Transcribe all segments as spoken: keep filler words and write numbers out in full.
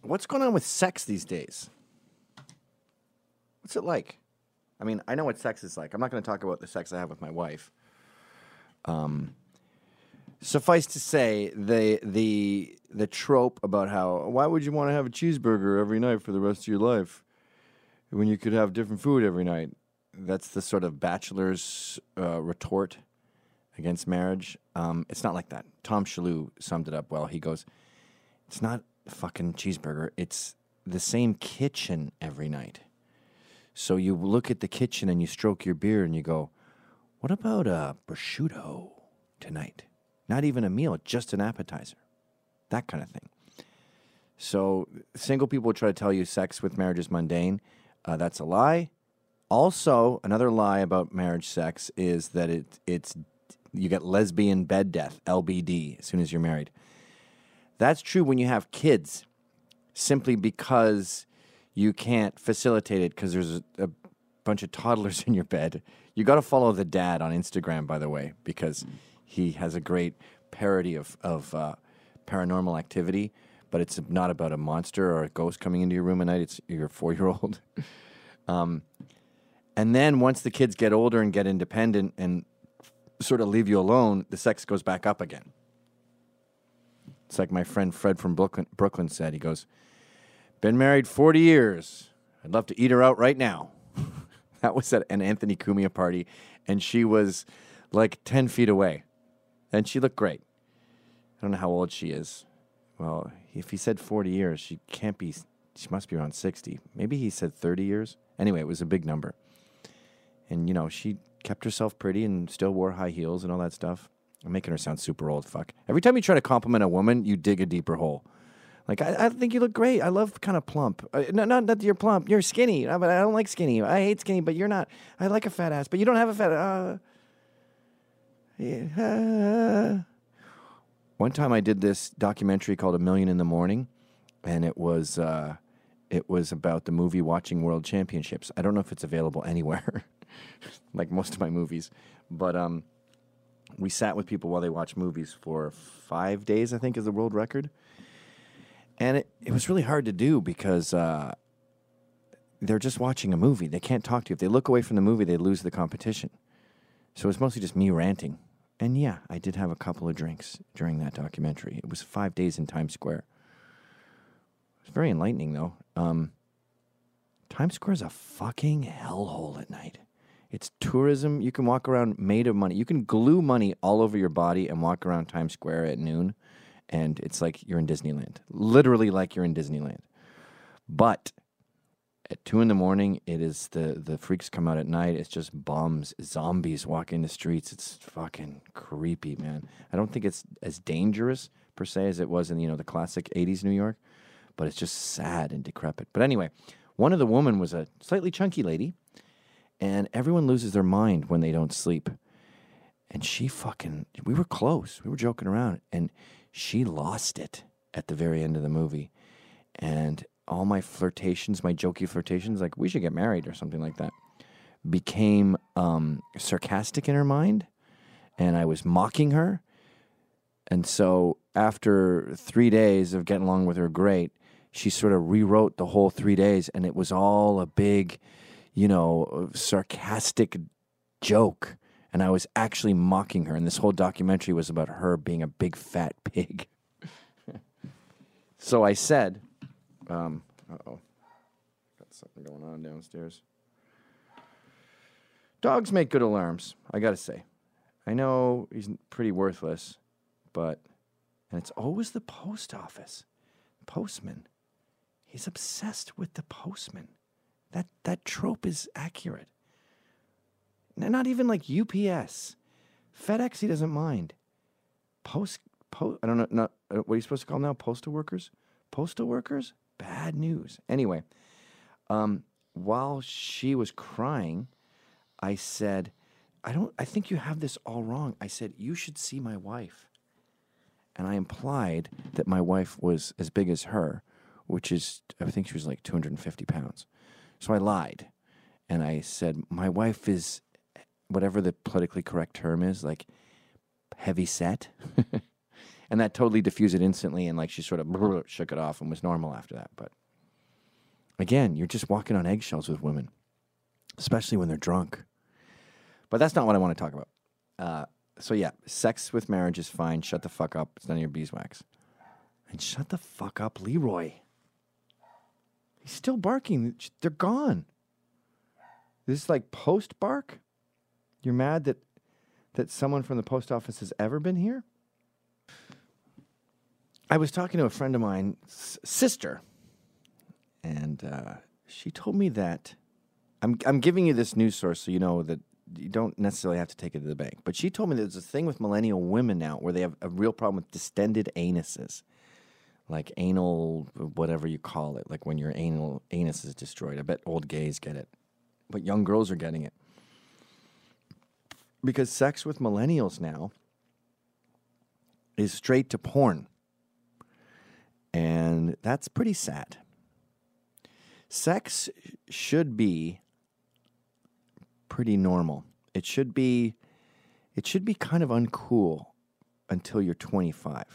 what's going on with sex these days? What's it like? I mean, I know what sex is like. I'm not going to talk about the sex I have with my wife. Um, suffice to say, the the the trope about how why would you want to have a cheeseburger every night for the rest of your life when you could have different food every night? That's the sort of bachelor's uh, retort against marriage. Um, it's not like that. Tom Shalhoub summed it up well. He goes, "It's not a fucking cheeseburger. It's the same kitchen every night." So you look at the kitchen and you stroke your beard and you go, what about a prosciutto tonight? Not even a meal, just an appetizer. That kind of thing. So single people try to tell you sex with marriage is mundane. Uh, that's a lie. Also, another lie about marriage sex is that it it's you get lesbian bed death, L B D, as soon as you're married. That's true when you have kids, simply because you can't facilitate it because there's a, a bunch of toddlers in your bed. You got to follow the dad on Instagram, by the way, because he has a great parody of, of uh, paranormal activity, but it's not about a monster or a ghost coming into your room at night. It's your four-year-old. um, and then once the kids get older and get independent and sort of leave you alone, the sex goes back up again. It's like my friend Fred from Brooklyn, Brooklyn said. He goes, been married forty years. I'd love to eat her out right now. That was at an Anthony Cumia party, and she was like ten feet away, and she looked great. I don't know how old she is. Well, if he said forty years, she can't be, she must be around sixty. Maybe he said thirty years. Anyway, it was a big number. And, you know, she kept herself pretty and still wore high heels and all that stuff. I'm making her sound super old, fuck. Every time you try to compliment a woman, you dig a deeper hole. Like, I, I think you look great. I love kind of plump. Uh, no, not that you're plump. You're skinny. Uh, but I don't like skinny. I hate skinny, but you're not. I like a fat ass, but you don't have a fat ass. Uh, yeah. One time I did this documentary called A Million in the Morning, and it was uh, it was about the movie Watching World Championships. I don't know if it's available anywhere, like most of my movies. But um, we sat with people while they watched movies for five days, I think, is the world record. And it, it was really hard to do because uh, they're just watching a movie. They can't talk to you. If they look away from the movie, they lose the competition. So it was mostly just me ranting. And yeah, I did have a couple of drinks during that documentary. It was five days in Times Square. It was very enlightening, though. Um, Times Square is a fucking hellhole at night. It's tourism. You can walk around made of money. You can glue money all over your body and walk around Times Square at noon. And it's like you're in Disneyland. Literally like you're in Disneyland. But at two in the morning, it is the, the freaks come out at night. It's just bums, zombies walking the streets. It's fucking creepy, man. I don't think it's as dangerous, per se, as it was in, you know, the classic eighties New York. But it's just sad and decrepit. But anyway, one of the women was a slightly chunky lady. And everyone loses their mind when they don't sleep. And she fucking, we were close. We were joking around. And she lost it at the very end of the movie. And all my flirtations, my jokey flirtations, like, we should get married or something like that, became um, sarcastic in her mind. And I was mocking her. And so after three days of getting along with her great, she sort of rewrote the whole three days. And it was all a big, you know, sarcastic joke. And I was actually mocking her. And this whole documentary was about her being a big fat pig. So I said, um, uh-oh, got something going on downstairs. Dogs make good alarms, I got to say. I know he's pretty worthless, but, and it's always the post office. Postman. He's obsessed with the postman. That, that trope is accurate. Not even like U P S. FedEx, he doesn't mind. Post, post I don't know, not, what are you supposed to call them now? Postal workers? Postal workers? Bad news. Anyway, um, while she was crying, I said, I don't, I think you have this all wrong. I said, you should see my wife. And I implied that my wife was as big as her, which is, I think she was like two hundred fifty pounds. So I lied. And I said, my wife is, whatever the politically correct term is, like heavy set. And that totally diffused it instantly, and like she sort of brrr, shook it off and was normal after that. But again, you're just walking on eggshells with women, especially when they're drunk. But that's not what I want to talk about. Uh, so yeah, sex with marriage is fine. Shut the fuck up. It's none of your beeswax. And shut the fuck up, Leroy. He's still barking. They're gone. This is like post bark? You're mad that that someone from the post office has ever been here? I was talking to a friend of mine's sister, and uh, she told me that I'm I'm giving you this news source so you know that you don't necessarily have to take it to the bank. But she told me there's a thing with millennial women now where they have a real problem with distended anuses. Like anal, whatever you call it, like when your anal anus is destroyed. I bet old gays get it, but young girls are getting it. Because sex with millennials now is straight to porn. And that's pretty sad. Sex should be pretty normal. It should be it should be kind of uncool until you're twenty-five.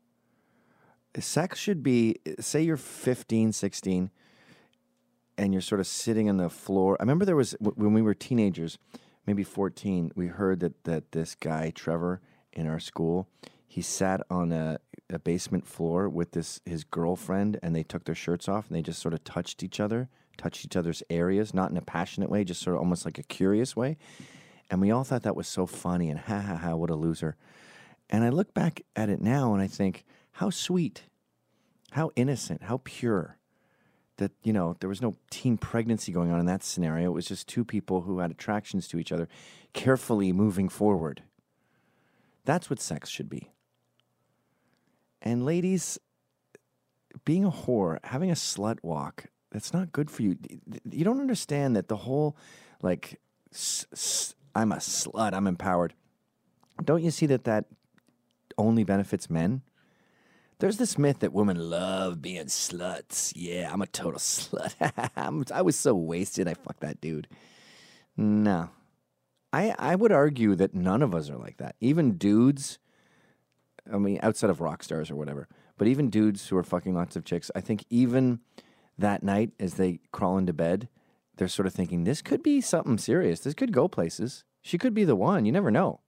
Sex should be, say you're fifteen, sixteen, and you're sort of sitting on the floor. I remember there was, when we were teenagers, maybe fourteen, we heard that, that this guy, Trevor, in our school, he sat on a, a basement floor with this his girlfriend, and they took their shirts off, and they just sort of touched each other, touched each other's areas, not in a passionate way, just sort of almost like a curious way. And we all thought that was so funny, and ha ha ha, what a loser. And I look back at it now, and I think, how sweet, how innocent, how pure that, you know, there was no teen pregnancy going on in that scenario. It was just two people who had attractions to each other carefully moving forward. That's what sex should be. And ladies, being a whore, having a slut walk, that's not good for you. You don't understand that the whole, like, s- s- I'm a slut, I'm empowered. Don't you see that that only benefits men? There's this myth that women love being sluts. Yeah, I'm a total slut. I'm, I was so wasted, I fucked that dude. No. I I would argue that none of us are like that. Even dudes, I mean, outside of rock stars or whatever, but even dudes who are fucking lots of chicks, I think even that night as they crawl into bed, they're sort of thinking, this could be something serious. This could go places. She could be the one. You never know.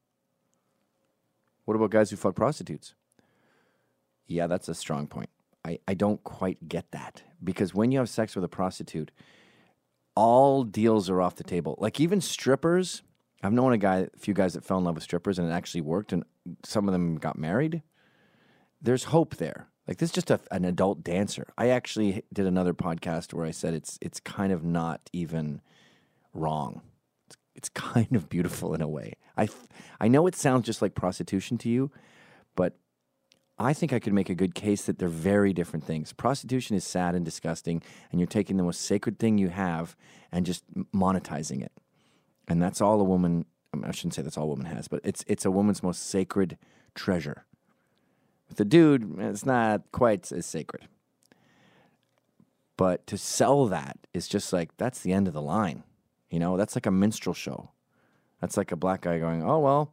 What about guys who fuck prostitutes? Yeah, that's a strong point. I, I don't quite get that. Because when you have sex with a prostitute, all deals are off the table. Like even strippers, I've known a guy, a few guys that fell in love with strippers and it actually worked, and some of them got married. There's hope there. Like this is just a, an adult dancer. I actually did another podcast where I said it's it's kind of not even wrong. It's, it's kind of beautiful in a way. I, I know it sounds just like prostitution to you, but I think I could make a good case that they're very different things. Prostitution is sad and disgusting, and you're taking the most sacred thing you have and just monetizing it. And that's all a woman, I shouldn't say that's all a woman has, but it's it's a woman's most sacred treasure. With a dude, it's not quite as sacred. But to sell that is just like, that's the end of the line. You know, that's like a minstrel show. That's like a black guy going, oh, well,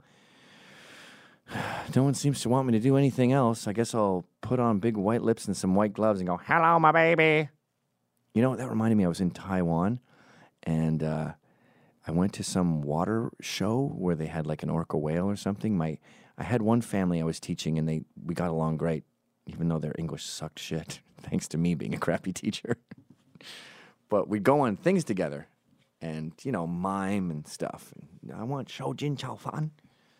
no one seems to want me to do anything else. I guess I'll put on big white lips and some white gloves and go, hello, my baby. You know, that reminded me, I was in Taiwan, and uh, I went to some water show where they had like an orca whale or something. My, I had one family I was teaching, and they we got along great, even though their English sucked shit, thanks to me being a crappy teacher. But we'd go on things together and, you know, mime and stuff. And I want shou jin chao fan.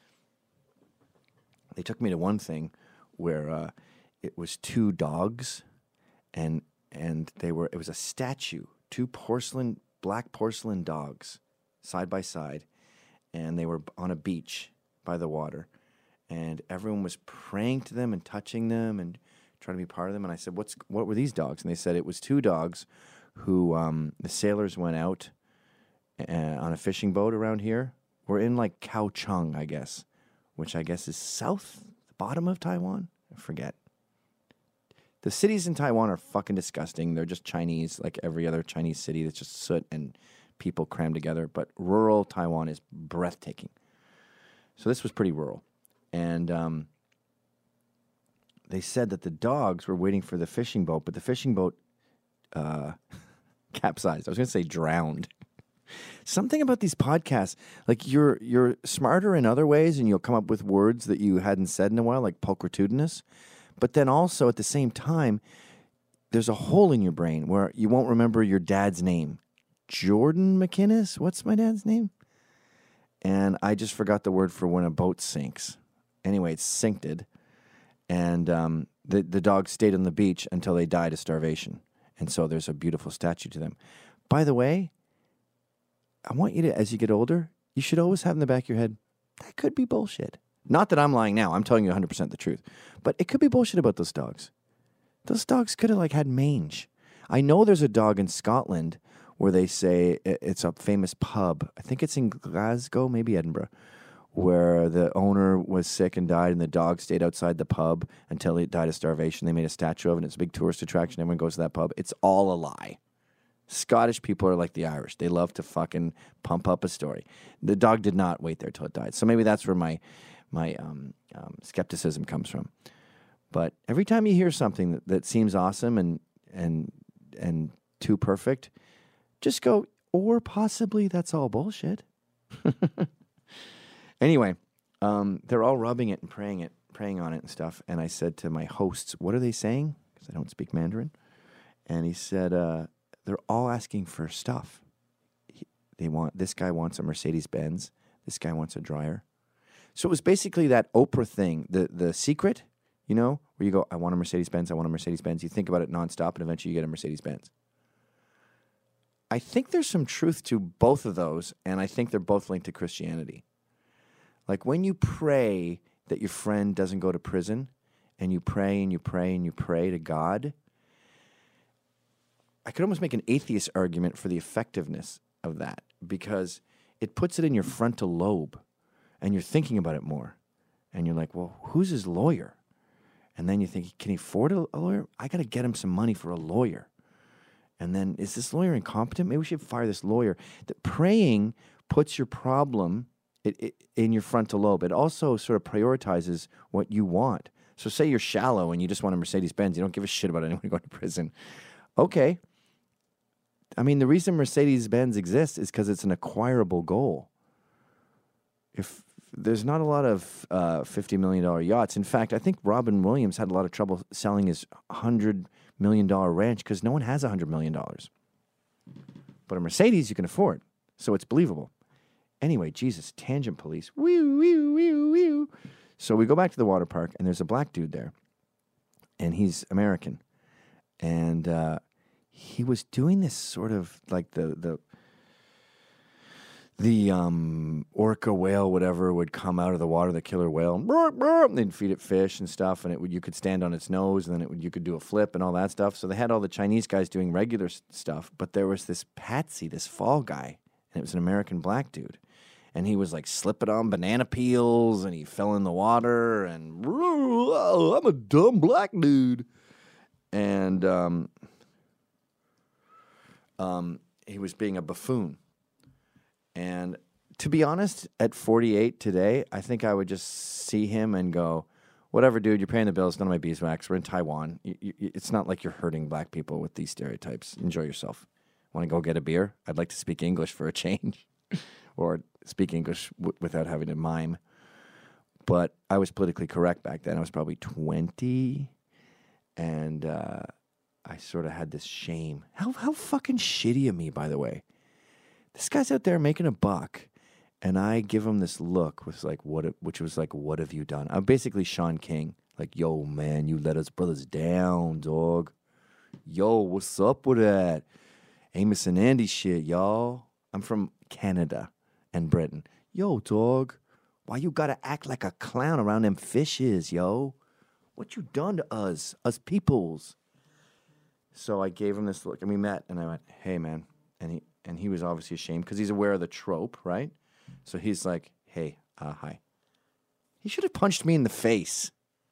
They took me to one thing where uh, it was two dogs, and and they were it was a statue, two porcelain black porcelain dogs, side by side, and they were on a beach by the water, and everyone was praying to them and touching them and trying to be part of them. And I said, "What's what were these dogs?" And they said it was two dogs who um, the sailors went out uh, on a fishing boat around here. We're in like Kaohsiung, I guess, which I guess is south, the bottom of Taiwan. I forget. The cities in Taiwan are fucking disgusting. They're just Chinese, like every other Chinese city. That's just soot and people crammed together. But rural Taiwan is breathtaking. So this was pretty rural. And um, they said that the dogs were waiting for the fishing boat, but the fishing boat uh, capsized. I was going to say drowned. Something about these podcasts, like you're you're smarter in other ways, and you'll come up with words that you hadn't said in a while, like pulchritudinous. But then also at the same time, there's a hole in your brain where you won't remember your dad's name. Jordan McInnes? What's my dad's name? And I just forgot the word for when a boat sinks. Anyway, it's sinked. And um, the, the dogs stayed on the beach until they died of starvation. And so there's a beautiful statue to them. By the way, I want you to, as you get older, you should always have in the back of your head, that could be bullshit. Not that I'm lying now. I'm telling you one hundred percent the truth. But it could be bullshit about those dogs. Those dogs could have, like, had mange. I know there's a dog in Scotland where they say it's a famous pub. I think it's in Glasgow, maybe Edinburgh, where the owner was sick and died, and the dog stayed outside the pub until he died of starvation. They made a statue of it, and it's a big tourist attraction. Everyone goes to that pub. It's all a lie. Scottish people are like the Irish. They love to fucking pump up a story. The dog did not wait there till it died. So maybe that's where my my um, um, skepticism comes from. But every time you hear something that, that seems awesome and and and too perfect, just go, or possibly that's all bullshit. Anyway, um, they're all rubbing it and praying it, praying on it and stuff. And I said to my hosts, "What are they saying?" Because I don't speak Mandarin. And he said, uh, "They're all asking for stuff. He, they want this guy wants a Mercedes Benz. This guy wants a dryer." So it was basically that Oprah thing, the the secret, you know, where you go, "I want a Mercedes Benz. I want a Mercedes Benz." You think about it nonstop, and eventually you get a Mercedes Benz. I think there's some truth to both of those, and I think they're both linked to Christianity. Like when you pray that your friend doesn't go to prison, and you pray and you pray and you pray to God, I could almost make an atheist argument for the effectiveness of that, because it puts it in your frontal lobe, and you're thinking about it more. And you're like, well, who's his lawyer? And then you think, can he afford a, a lawyer? I got to get him some money for a lawyer. And then, is this lawyer incompetent? Maybe we should fire this lawyer. The praying puts your problem it, it, in your frontal lobe. It also sort of prioritizes what you want. So say you're shallow and you just want a Mercedes Benz. You don't give a shit about anyone going to prison. Okay. I mean, the reason Mercedes Benz exists is because it's an acquirable goal. If there's not a lot of uh, fifty million dollars yachts. In fact, I think Robin Williams had a lot of trouble selling his one hundred million dollars ranch because no one has one hundred million dollars. But a Mercedes you can afford, so it's believable. Anyway, Jesus, tangent police. Wee, wee, wee, wee. So we go back to the water park, and there's a black dude there, and he's American. And uh, he was doing this sort of like the... the The um, orca whale, whatever, would come out of the water, the killer whale, and they'd feed it fish and stuff, and it would, you could stand on its nose, and then it would, you could do a flip and all that stuff. So they had all the Chinese guys doing regular s- stuff, but there was this Patsy, this fall guy, and it was an American black dude. And he was like slipping on banana peels, and he fell in the water, and oh, I'm a dumb black dude. And um, um, he was being a buffoon. And to be honest, at forty-eight today, I think I would just see him and go, whatever, dude, you're paying the bills, none of my beeswax. We're in Taiwan. You, you, it's not like you're hurting black people with these stereotypes. Enjoy yourself. Want to go get a beer? I'd like to speak English for a change. Or speak English w- without having to mime. But I was politically correct back then. I was probably twenty. And uh, I sort of had this shame. How, how fucking shitty of me, by the way. This guy's out there making a buck, and I give him this look, with like what, which was like, "What have you done?" I'm basically Sean King, like, "Yo, man, you let us brothers down, dog. Yo, what's up with that Amos and Andy shit, y'all?" I'm from Canada and Britain. "Yo, dog, why you gotta act like a clown around them fishes, yo? What you done to us, us peoples?" So I gave him this look, and we met, and I went, "Hey, man," and he. And he was obviously ashamed because he's aware of the trope, right? So he's like, "Hey, uh, hi." He should have punched me in the face.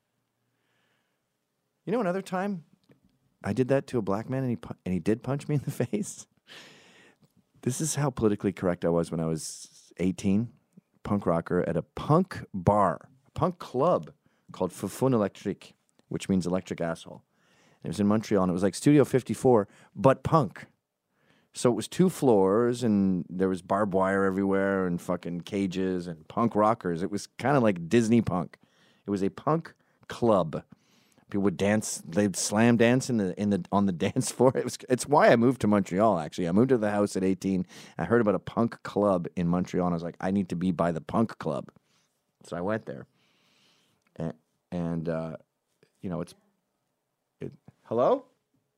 You know, another time I did that to a black man and he pu- and he did punch me in the face. This is how politically correct I was when I was eighteen, punk rocker at a punk bar, a punk club called Fufun Electrique which means electric asshole. It was in Montreal, and it was like Studio fifty-four, but punk. So it was two floors, and there was barbed wire everywhere, and fucking cages, and punk rockers. It was kind of like Disney punk. It was a punk club. People would dance. They'd slam dance in the in the on the dance floor. It was. It's why I moved to Montreal. Actually, I moved to the house at eighteen. I heard about a punk club in Montreal, and I was like, I need to be by the punk club. So I went there, and, and uh, you know, it's it. Hello.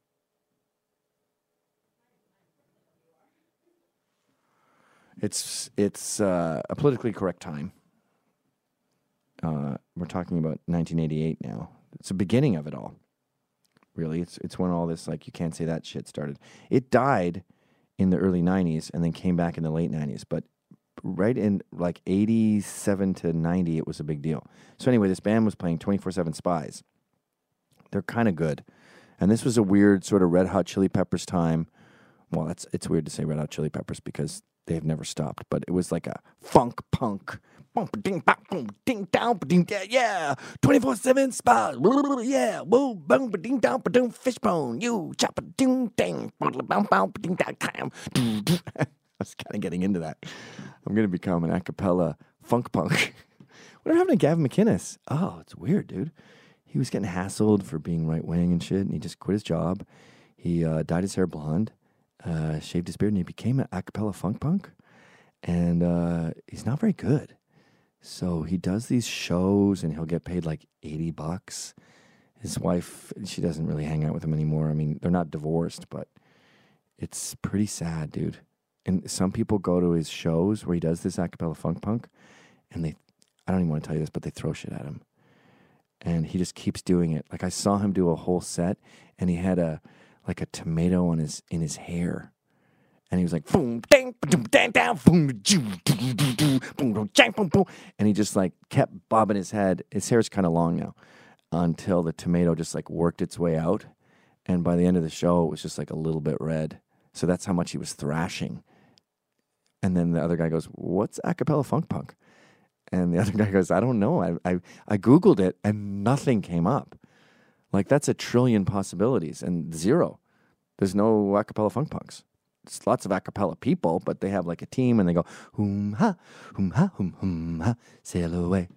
It's it's uh, a politically correct time. Uh, we're talking about nineteen eighty-eight now. It's the beginning of it all. Really, it's it's when all this like you can't say that shit started. It died in the early nineties and then came back in the late nineties. But right in like eighty-seven to ninety, it was a big deal. So anyway, this band was playing twenty-four seven Spies. They're kind of good, and this was a weird sort of Red Hot Chili Peppers time. Well, that's it's weird to say Red Hot Chili Peppers because they've never stopped, but it was like a funk punk. Ding, boom, ding, down, ding, yeah, twenty-four seven Spies, yeah, whoa, boom, ding, down, doom, fishbone, you, chop, ding, ding, boom, boom, ding, down, time. I was kind of getting into that. I'm going to become an a cappella funk punk. What happened to Gavin McInnes? Oh, it's weird, dude. He was getting hassled for being right wing and shit, and he just quit his job. He uh, dyed his hair blonde, uh, shaved his beard, and he became an a cappella funk punk. And uh, he's not very good. So he does these shows, and he'll get paid like eighty bucks. His wife, she doesn't really hang out with him anymore. I mean, they're not divorced, but it's pretty sad, dude. And some people go to his shows where he does this a cappella funk punk, and they, I don't even want to tell you this, but they throw shit at him. And he just keeps doing it. Like I saw him do a whole set, and he had a like a tomato on his in his hair. And he was like, boom, dang, boom, dang, down, boom, boom, boom, boom, and he just like kept bobbing his head. His hair's kind of long now, until the tomato just like worked its way out, and by the end of the show, it was just like a little bit red. So that's how much he was thrashing. And then the other guy goes, "What's a cappella funk punk?" And the other guy goes, "I don't know. I I I googled it, and nothing came up. Like that's a trillion possibilities and zero. There's no a cappella funk punks." It's lots of a cappella people, but they have like a team and they go, hoom ha, hoom ha, hoom hoom ha, sail away.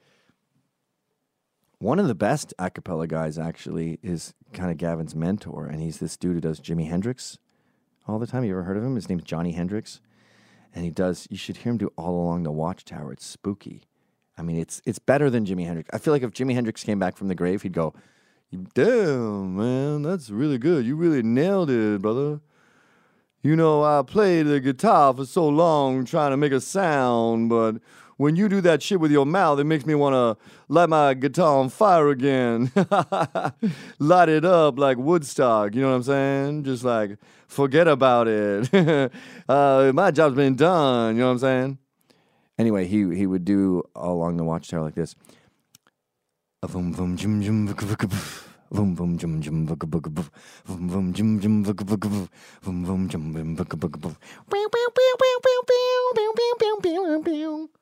One of the best a cappella guys actually is kind of Gavin's mentor, and he's this dude who does Jimi Hendrix all the time. You ever heard of him? His name's Johnny Hendrix. And he does, you should hear him do All Along the Watchtower. It's spooky. I mean, it's it's better than Jimi Hendrix. I feel like if Jimi Hendrix came back from the grave, he'd go, damn, man, that's really good. You really nailed it, brother. You know, I played the guitar for so long trying to make a sound, but when you do that shit with your mouth, it makes me want to light my guitar on fire again. Light it up like Woodstock, you know what I'm saying? Just like, forget about it. uh, my job's been done, you know what I'm saying? Anyway, he he would do All Along the Watchtower like this. Vroom, vroom, jum, jum, vuk, vuk, vuk. Vroom, vroom, jum, jum, vuk, vuk, vuk. Vroom, vroom, jum, jum, vuk, vuk, vuk. Vroom, vroom, jum, jum, vuk, vuk, vuk. Pew, pew, pew, pew, pew, pew, pew, pew, pew, pew.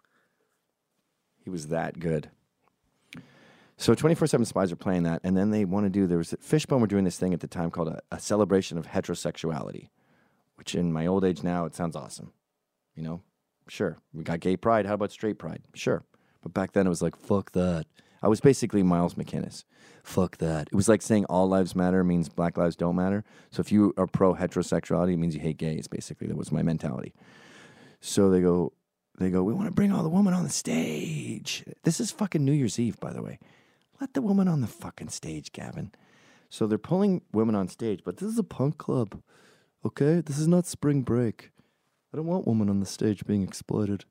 He was that good. So twenty-four seven Spies are playing that, and then they want to do, there was, Fishbone were doing this thing at the time called a, a celebration of heterosexuality, which in my old age now, it sounds awesome. You know? Sure. We got gay pride. How about straight pride? Sure. But back then it was like, fuck that. I was basically Miles McInnes. Fuck that. It was like saying all lives matter means black lives don't matter. So if you are pro-heterosexuality, it means you hate gays, basically. That was my mentality. So they go, they go, we want to bring all the women on the stage. This is fucking New Year's Eve, by the way. Let the woman on the fucking stage, Gavin. So they're pulling women on stage, but this is a punk club, okay? This is not spring break. I don't want women on the stage being exploited.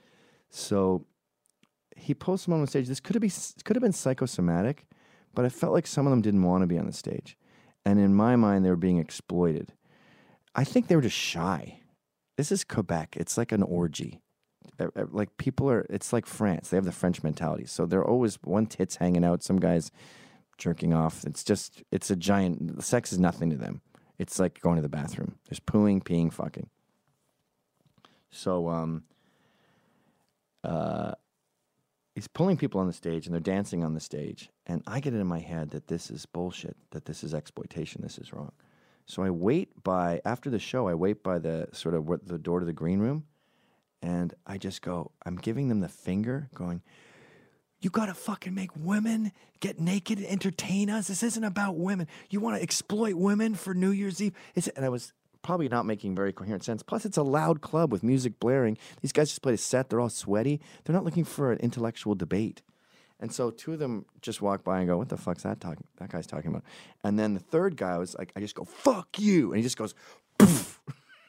So he pulls them on the stage. This could have been could have been psychosomatic, but I felt like some of them didn't want to be on the stage. And in my mind, they were being exploited. I think they were just shy. This is Quebec. It's like an orgy. Like people are, it's like France. They have the French mentality. So they're always one tit's hanging out, some guy's jerking off. It's just, it's a giant, sex is nothing to them. It's like going to the bathroom. There's pooing, peeing, fucking. So, um, uh, he's pulling people on the stage and they're dancing on the stage. And I get it in my head that this is bullshit, that this is exploitation, this is wrong. So I wait by, after the show, I wait by the sort of what the door to the green room. And I just go, I'm giving them the finger going, you got to fucking make women get naked and entertain us. This isn't about women. You want to exploit women for New Year's Eve? It's, and I was probably not making very coherent sense. Plus, it's a loud club with music blaring. These guys just played a set. They're all sweaty. They're not looking for an intellectual debate. And so two of them just walk by and go, what the fuck's that talking? That guy's talking about? And then the third guy was like, I just go, fuck you. And he just goes, poof.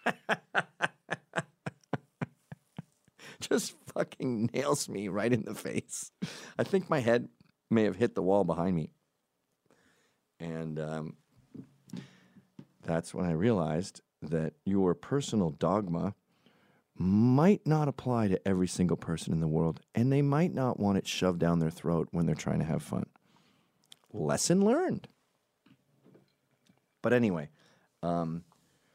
Just fucking nails me right in the face. I think my head may have hit the wall behind me. And um, that's when I realized that your personal dogma might not apply to every single person in the world, and they might not want it shoved down their throat when they're trying to have fun. Lesson learned. But anyway, um,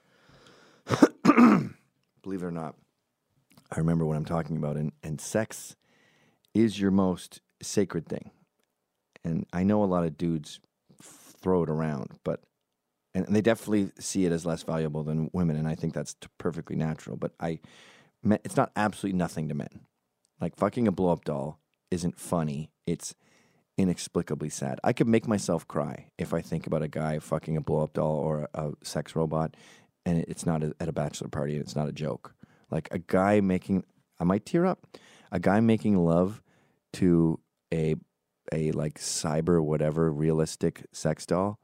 believe it or not, I remember what I'm talking about, and, and sex is your most sacred thing. And I know a lot of dudes f- throw it around, but and they definitely see it as less valuable than women, and I think that's t- perfectly natural. But I, it's not absolutely nothing to men. Like fucking a blow-up doll isn't funny. It's inexplicably sad. I could make myself cry if I think about a guy fucking a blow-up doll or a, a sex robot, and it's not a, at a bachelor party, and it's not a joke. Like a guy making, I might tear up. A guy making love to a a like cyber whatever realistic sex doll.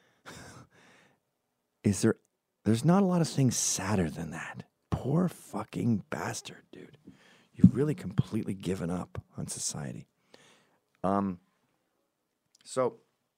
Is there? There's not a lot of things sadder than that. Poor fucking bastard, dude. You've really completely given up on society. Um. So.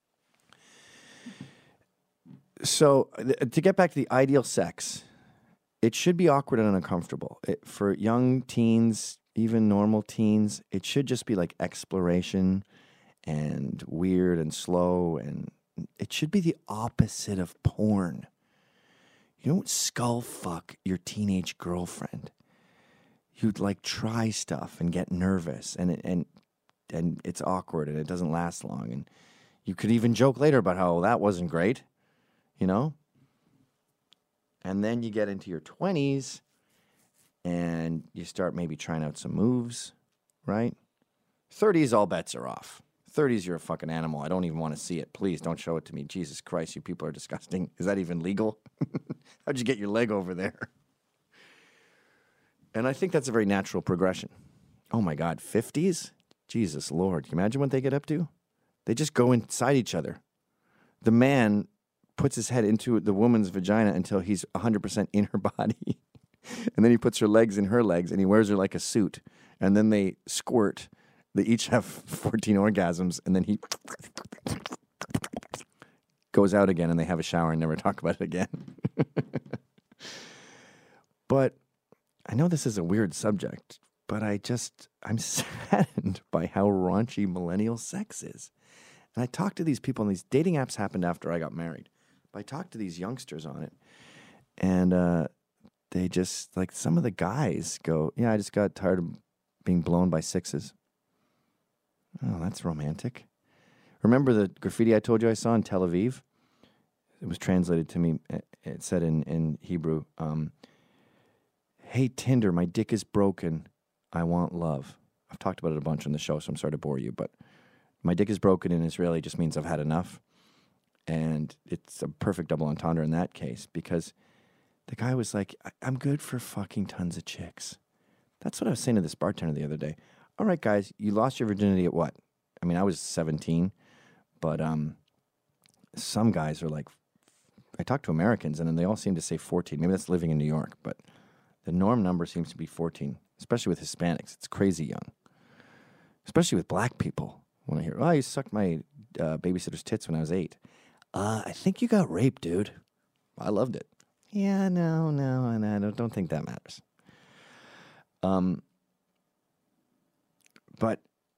So th- to get back to the ideal sex. It should be awkward and uncomfortable. It, for young teens, even normal teens, it should just be like exploration and weird and slow. And it should be the opposite of porn. You don't skull fuck your teenage girlfriend. You'd like try stuff and get nervous, and and and it's awkward and it doesn't last long. And you could even joke later about how that wasn't great, you know? And then you get into your twenties and you start maybe trying out some moves, right? thirties, all bets are off. thirties, you're a fucking animal. I don't even want to see it. Please don't show it to me. Jesus Christ, you people are disgusting. Is that even legal? How'd you get your leg over there? And I think that's a very natural progression. Oh my God, fifties? Jesus Lord. Can you imagine what they get up to? They just go inside each other. The man puts his head into the woman's vagina until he's one hundred percent in her body. And then he puts her legs in her legs and he wears her like a suit. And then they squirt. They each have fourteen orgasms and then he goes out again and they have a shower and never talk about it again. But I know this is a weird subject, but I just, I'm saddened by how raunchy millennial sex is. And I talk to these people, and these dating apps happened after I got married. But I talked to these youngsters on it, and uh, they just, like, some of the guys go, yeah, I just got tired of being blown by sixes. Oh, that's romantic. Remember the graffiti I told you I saw in Tel Aviv? It was translated to me. It said in, in Hebrew, um, hey, Tinder, my dick is broken. I want love. I've talked about it a bunch on the show, so I'm sorry to bore you, but my dick is broken in Israeli just means I've had enough. And it's a perfect double entendre in that case because the guy was like, I'm good for fucking tons of chicks. That's what I was saying to this bartender the other day. All right, guys, you lost your virginity at what? I mean, I was seventeen, but um, some guys are like, I talk to Americans, and then they all seem to say fourteen. Maybe that's living in New York, but the norm number seems to be fourteen, especially with Hispanics. It's crazy young, especially with black people. When I hear, oh, you sucked my uh, babysitter's tits when I was eight. Uh, I think you got raped, dude. I loved it. Yeah, no, no, and I don't, don't think that matters. Um, but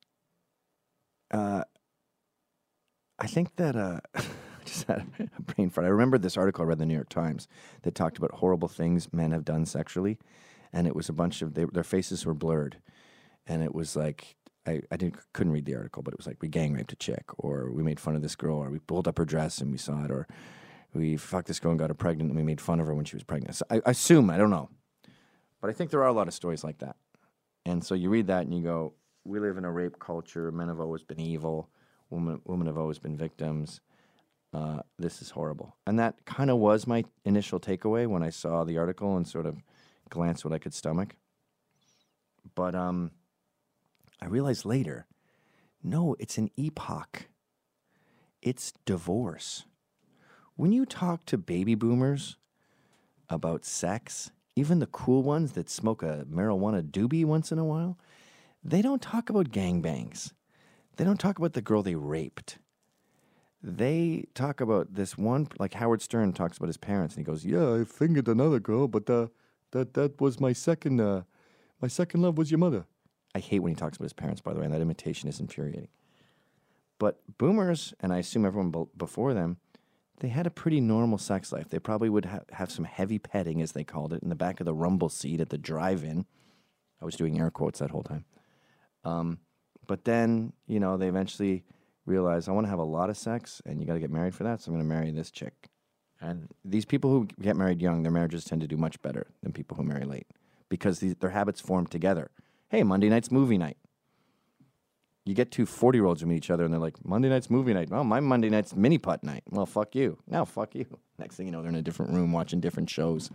uh, I think that uh, I just had a brain fart. I remember this article I read in the New York Times that talked about horrible things men have done sexually, and it was a bunch of they, their faces were blurred, and it was like I, I didn't couldn't read the article, but it was like we gang raped a chick, or we made fun of this girl, or we pulled up her dress and we saw it, or we fucked this girl and got her pregnant and we made fun of her when she was pregnant. So I, I assume, I don't know. But I think there are a lot of stories like that. And so you read that and you go, we live in a rape culture. Men have always been evil. Women, women have always been victims. Uh, this is horrible. And that kind of was my initial takeaway when I saw the article and sort of glanced what I could stomach. But um, I realized later, no, it's an epoch. It's divorce. When you talk to baby boomers about sex, even the cool ones that smoke a marijuana doobie once in a while, they don't talk about gangbangs. They don't talk about the girl they raped. They talk about this one, like Howard Stern talks about his parents, and he goes, "Yeah, I fingered another girl, but uh, that that was my second, uh, my second love was your mother." I hate when he talks about his parents, by the way, and that imitation is infuriating. But boomers, and I assume everyone b- before them, they had a pretty normal sex life. They probably would ha- have some heavy petting, as they called it, in the back of the rumble seat at the drive-in. I was doing air quotes that whole time. Um, but then, you know, they eventually realized, I want to have a lot of sex, and you got to get married for that, so I'm going to marry this chick. And these people who get married young, their marriages tend to do much better than people who marry late because these, their habits form together. Hey, Monday night's movie night. You get two forty-year-olds who meet each other, and they're like, Monday night's movie night. Well, my Monday night's mini-putt night. Well, fuck you. No, fuck you. Next thing you know, they're in a different room watching different shows.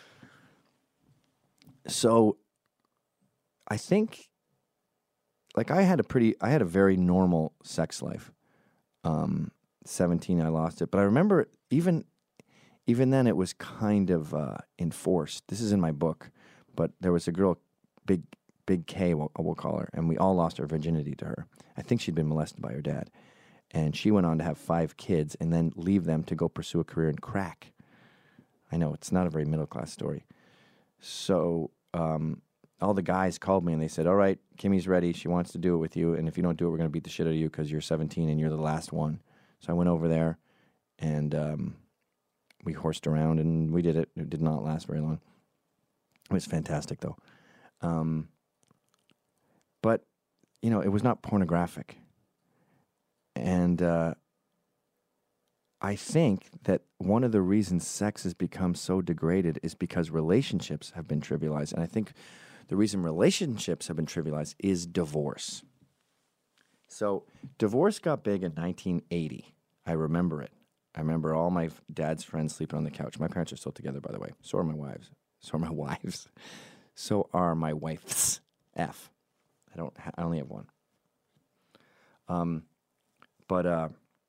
So I think, like, I had a pretty, I had a very normal sex life. Um, seventeen, I lost it. But I remember even, even then it was kind of uh, enforced. This is in my book. But there was a girl, Big Big K, we'll, we'll call her, and we all lost our virginity to her. I think she'd been molested by her dad. And she went on to have five kids and then leave them to go pursue a career in crack. I know, it's not a very middle-class story. So um, all the guys called me and they said, all right, Kimmy's ready. She wants to do it with you. And if you don't do it, we're going to beat the shit out of you because you're seventeen and you're the last one. So I went over there and um, we horsed around and we did it. It did not last very long. It was fantastic, though. Um, but, you know, it was not pornographic. And uh, I think that one of the reasons sex has become so degraded is because relationships have been trivialized. And I think the reason relationships have been trivialized is divorce. So divorce got big in nineteen eighty. I remember it. I remember all my dad's friends sleeping on the couch. My parents are still together, by the way. So are my wives. So are my wives. So are my wife's. F. I don't. Ha- I only have one. Um, but uh,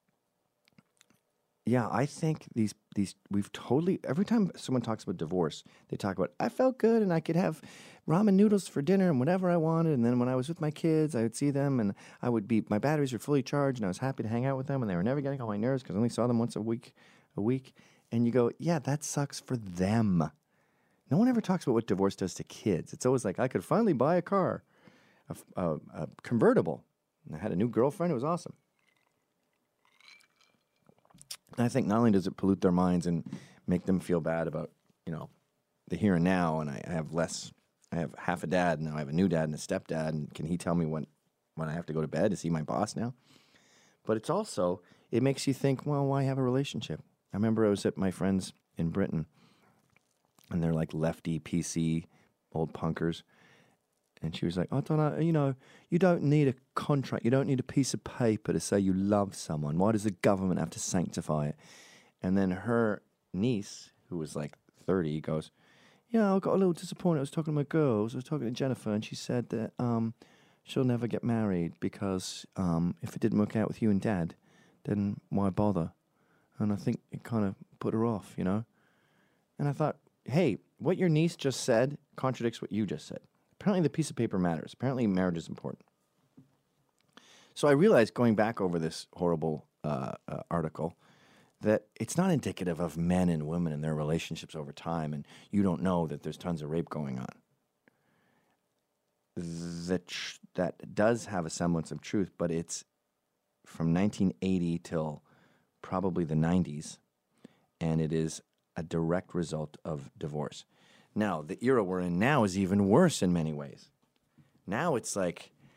yeah, I think these these we've totally. Every time someone talks about divorce, they talk about I felt good and I could have ramen noodles for dinner and whatever I wanted. And then when I was with my kids, I would see them and I would be my batteries were fully charged and I was happy to hang out with them and they were never getting on my nerves because I only saw them once a week. A week, and you go, yeah, that sucks for them. No one ever talks about what divorce does to kids. It's always like, I could finally buy a car, a, a, a convertible. And I had a new girlfriend. It was awesome. And I think not only does it pollute their minds and make them feel bad about, you know, the here and now, and I, I have less, I have half a dad, and now I have a new dad and a stepdad, and can he tell me when, when I have to go to bed? Is he my boss now? But it's also, it makes you think, well, why have a relationship? I remember I was at my friend's in Britain, and they're like lefty, P C, old punkers. And she was like, I don't know, you know, you don't need a contract. You don't need a piece of paper to say you love someone. Why does the government have to sanctify it? And then her niece, who was like thirty, goes, yeah, I got a little disappointed. I was talking to my girls. I was talking to Jennifer, and she said that um, she'll never get married because um, if it didn't work out with you and Dad, then why bother? And I think it kind of put her off, you know? And I thought, hey, what your niece just said contradicts what you just said. Apparently the piece of paper matters. Apparently marriage is important. So I realized going back over this horrible uh, uh, article that it's not indicative of men and women and their relationships over time, and you don't know that there's tons of rape going on. That, tr- that does have a semblance of truth, but it's from nineteen eighty till probably the nineties, and it is a direct result of divorce. Now, the era we're in now is even worse in many ways. Now it's like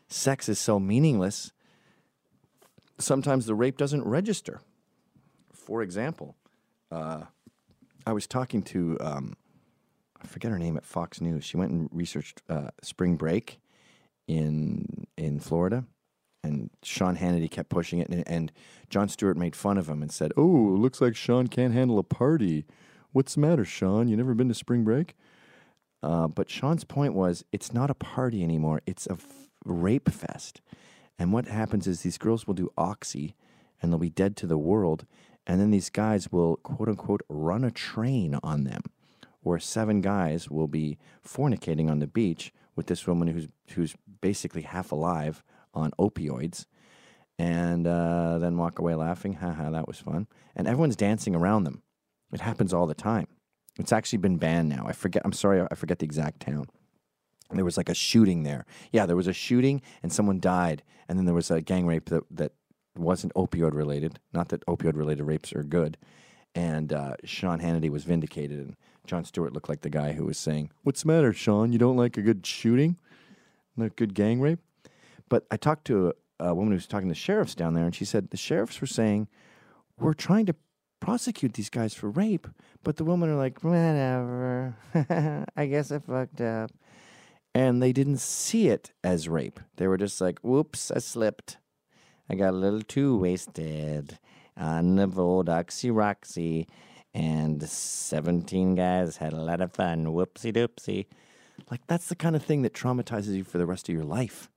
sex is so meaningless, sometimes the rape doesn't register. For example, uh, I was talking to, um, I forget her name at Fox News. She went and researched uh, spring break in in Florida, and Sean Hannity kept pushing it, and, and Jon Stewart made fun of him and said, "Oh, it looks like Sean can't handle a party. What's the matter, Sean? You never been to spring break?" Uh, but Sean's point was, it's not a party anymore. It's a f- rape fest. And what happens is these girls will do oxy, and they'll be dead to the world, and then these guys will, quote-unquote, run a train on them, where seven guys will be fornicating on the beach with this woman who's who's basically half alive on opioids, and uh, then walk away laughing. Haha, that was fun. And everyone's dancing around them. It happens all the time. It's actually been banned now. I forget. I'm sorry, I forget the exact town. There was like a shooting there. Yeah, there was a shooting, and someone died, and then there was a gang rape that that wasn't opioid related. Not that opioid related rapes are good. And uh, Sean Hannity was vindicated, and Jon Stewart looked like the guy who was saying, "What's the matter, Sean? You don't like a good shooting, not a good gang rape?" But I talked to a, a woman who was talking to sheriffs down there, and she said the sheriffs were saying, "We're trying to prosecute these guys for rape," but the women are like, "Whatever, I guess I fucked up." And they didn't see it as rape. They were just like, "Whoops, I slipped. I got a little too wasted on the old Oxy-Roxy, and seventeen guys had a lot of fun. Whoopsie-doopsie." Like, that's the kind of thing that traumatizes you for the rest of your life.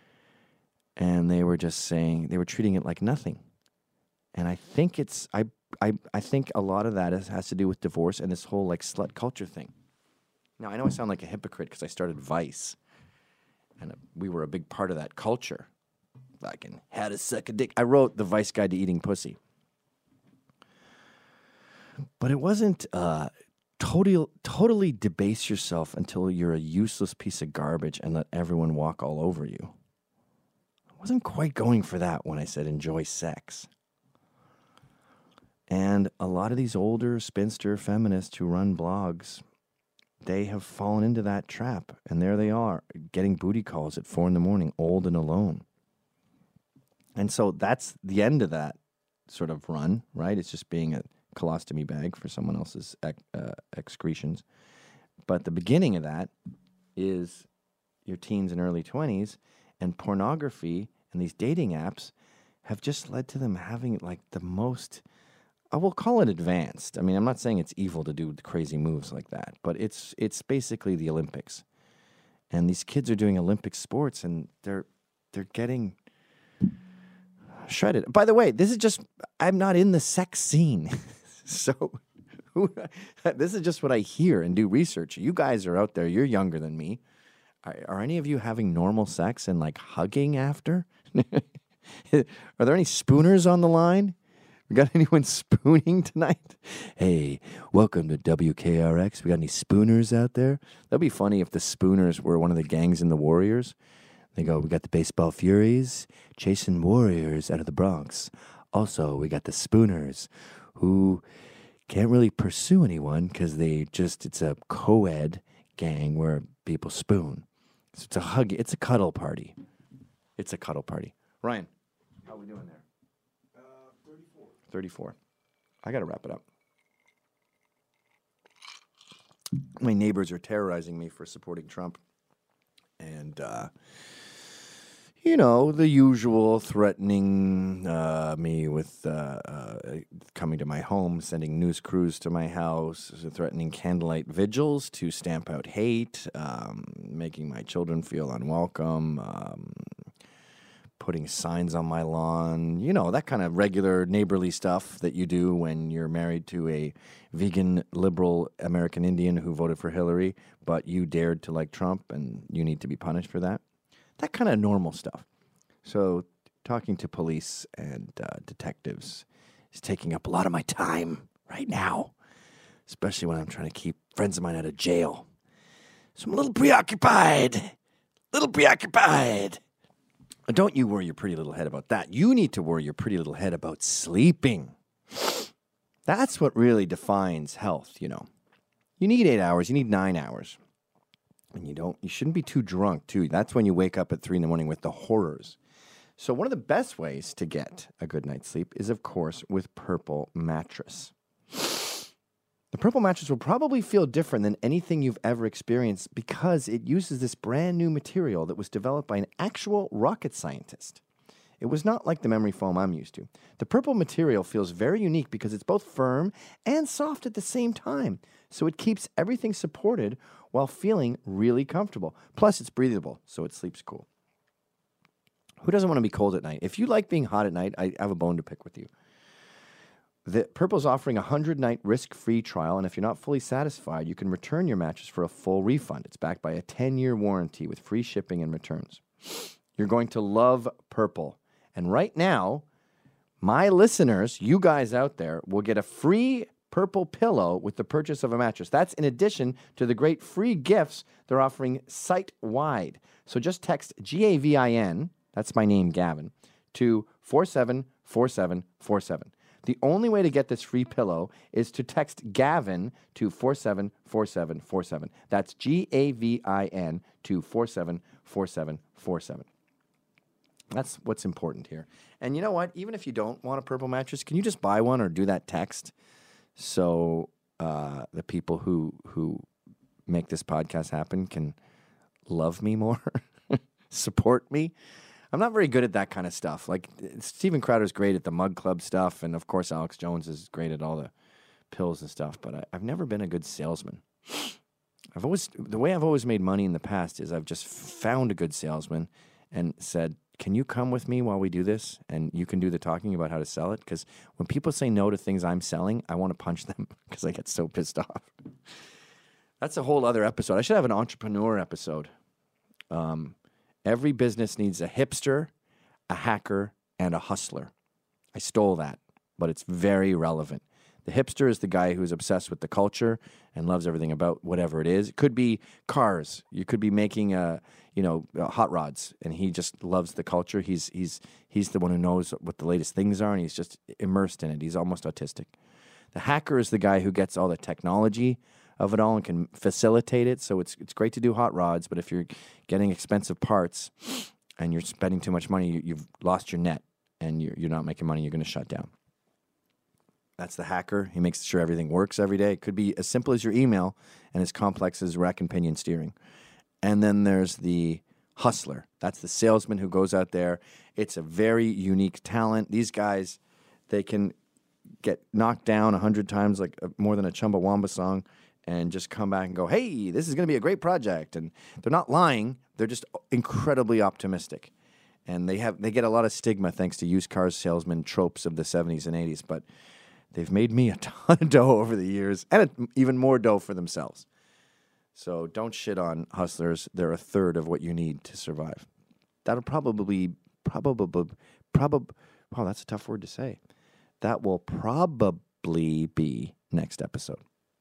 And they were just saying, they were treating it like nothing. And I think it's, I I, I think a lot of that is, has to do with divorce and this whole, like, slut culture thing. Now, I know I sound like a hypocrite because I started Vice, and uh, we were a big part of that culture. Fucking how to suck a dick. I wrote The Vice Guide to Eating Pussy. But it wasn't uh, totally, totally debase yourself until you're a useless piece of garbage and let everyone walk all over you. I wasn't quite going for that when I said enjoy sex. And a lot of these older spinster feminists who run blogs, they have fallen into that trap. And there they are, getting booty calls at four in the morning, old and alone. And so that's the end of that sort of run, right? It's just being a colostomy bag for someone else's ec- uh, excretions. But the beginning of that is your teens and early twenties, and pornography and these dating apps have just led to them having like the most, I will call it advanced. I mean, I'm not saying it's evil to do crazy moves like that, but it's it's basically the Olympics. And these kids are doing Olympic sports, and they're they're getting shredded. By the way, this is just, I'm not in the sex scene. So who, this is just what I hear and do research. You guys are out there, you're younger than me. Are, are any of you having normal sex and like hugging after? Are there any spooners on the line? We got anyone spooning tonight? Hey, welcome to W K R X. We got any spooners out there? That'd be funny if the spooners were one of the gangs in the Warriors. They go, we got the Baseball Furies chasing Warriors out of the Bronx. Also, we got the Spooners who can't really pursue anyone because they just, it's a co-ed gang where people spoon. So it's a hug, it's a cuddle party. It's a cuddle party. Ryan, how are we doing there? Uh, thirty-four. thirty-four. I got to wrap it up. My neighbors are terrorizing me for supporting Trump. And, uh, you know, the usual threatening uh, me with uh, uh, coming to my home, sending news crews to my house, threatening candlelight vigils to stamp out hate, um, making my children feel unwelcome, um, putting signs on my lawn, you know, that kind of regular neighborly stuff that you do when you're married to a vegan, liberal American Indian who voted for Hillary, but you dared to like Trump and you need to be punished for that. That kind of normal stuff. So talking to police and uh, detectives is taking up a lot of my time right now, especially when I'm trying to keep friends of mine out of jail. So I'm a little preoccupied, little preoccupied. Don't you worry your pretty little head about that. You need to worry your pretty little head about sleeping. That's what really defines health, you know. You need eight hours. You need nine hours. And you don't, you shouldn't be too drunk, too. That's when you wake up at three in the morning with the horrors. So one of the best ways to get a good night's sleep is, of course, with Purple Mattress. The Purple Mattress will probably feel different than anything you've ever experienced because it uses this brand new material that was developed by an actual rocket scientist. It was not like the memory foam I'm used to. The Purple material feels very unique because it's both firm and soft at the same time. So it keeps everything supported while feeling really comfortable. Plus, it's breathable, so it sleeps cool. Who doesn't want to be cold at night? If you like being hot at night, I have a bone to pick with you. The Purple's offering a hundred-night risk-free trial, and if you're not fully satisfied, you can return your mattress for a full refund. It's backed by a ten-year warranty with free shipping and returns. You're going to love Purple. And right now, my listeners, you guys out there, will get a free Purple pillow with the purchase of a mattress. That's in addition to the great free gifts they're offering site-wide. So just text G A V I N, that's my name, Gavin, to four seven four seven four seven. The only way to get this free pillow is to text Gavin to four seven four seven four seven. That's G A V I N to four seven four seven four seven. That's what's important here. And you know what? Even if you don't want a Purple mattress, can you just buy one or do that text so uh, the people who who make this podcast happen can love me more, support me? I'm not very good at that kind of stuff. Like, Steven Crowder's great at the Mug Club stuff, and of course Alex Jones is great at all the pills and stuff, but I, I've never been a good salesman. I've always, the way I've always made money in the past is I've just found a good salesman and said, can you come with me while we do this? And you can do the talking about how to sell it. Because when people say no to things I'm selling, I want to punch them because I get so pissed off. That's a whole other episode. I should have an entrepreneur episode. Um, Every business needs a hipster, a hacker, and a hustler. I stole that, but it's very relevant. The hipster is the guy who's obsessed with the culture and loves everything about whatever it is. It could be cars. You could be making, uh, you know, uh, hot rods, and he just loves the culture. He's he's he's the one who knows what the latest things are, and he's just immersed in it. He's almost autistic. The hacker is the guy who gets all the technology of it all and can facilitate it. So it's it's great to do hot rods, but if you're getting expensive parts and you're spending too much money, you, you've lost your net and you're, you're not making money, you're going to shut down. That's the hacker. He makes sure everything works every day. It could be as simple as your email and as complex as rack and pinion steering. And then there's the hustler. That's the salesman who goes out there. It's a very unique talent. These guys, they can get knocked down a hundred times, like uh, more than a Chumbawamba song, and just come back and go, hey, this is going to be a great project. And they're not lying. They're just incredibly optimistic. And they have they get a lot of stigma thanks to used car salesman tropes of the seventies and eighties. But they've made me a ton of dough over the years, and a, even more dough for themselves. So don't shit on hustlers. They're a third of what you need to survive. That'll probably, probably, probably, wow, that's a tough word to say. That will probably be next episode.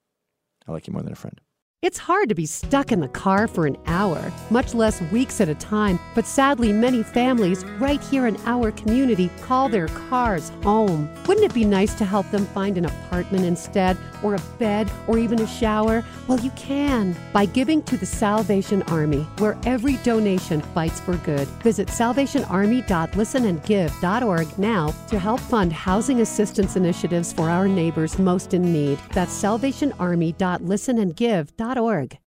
I like you more than a friend. It's hard to be stuck in the car for an hour, much less weeks at a time. But sadly, many families right here in our community call their cars home. Wouldn't it be nice to help them find an apartment instead, or a bed, or even a shower? Well, you can by giving to the Salvation Army, where every donation fights for good. Visit salvation army dot listen and give dot org now to help fund housing assistance initiatives for our neighbors most in need. That's salvation army dot listen and give dot org.